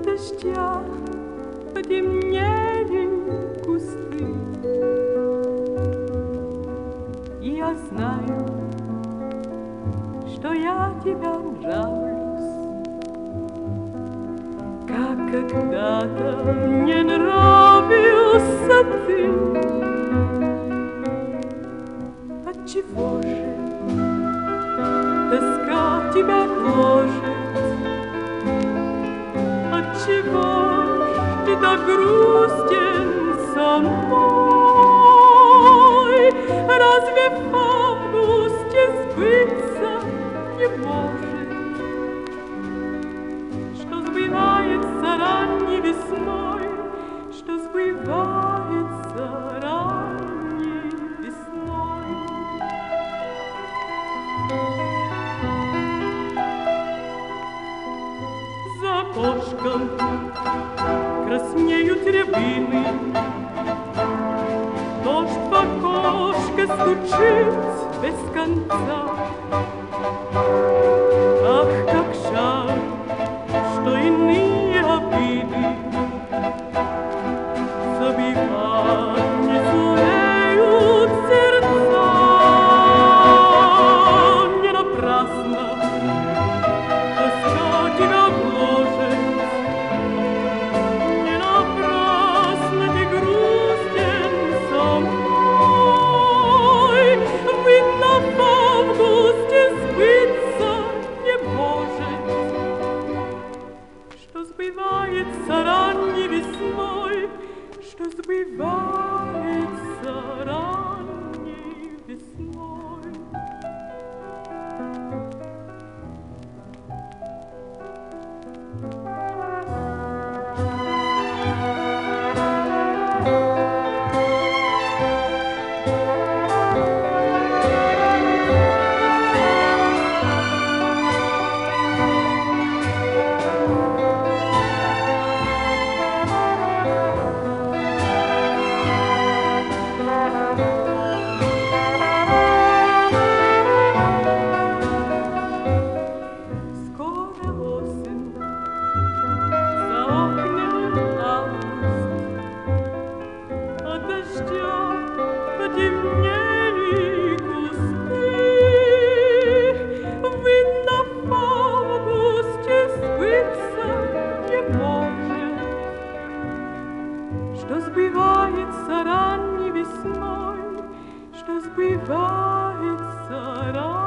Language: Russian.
дождя потемнели кусты. И я знаю, что я тебя нравлюсь, как когда-то мне нравился ты. Отчего же тоска тебя гложет? Отчего ж ты так грустен со мной? Разве в августе сбыться не может, что сбывается ранней весной, что сбывается ранней весной? За окошком краснеют рябины, дождь в окошко стучит без конца. Ах, как жаль, что иные обиды забивать не сумеют сердца. Не напрасно тоска тебя гложет, не напрасно ты грустен со мной. Видно, в августе сбыться не может, что сбывается ранней весной, что сбывается ранней весной. Потемнели кусты, видно, в августе сбыться не может, что сбывается ранней весной, что сбывается ранней.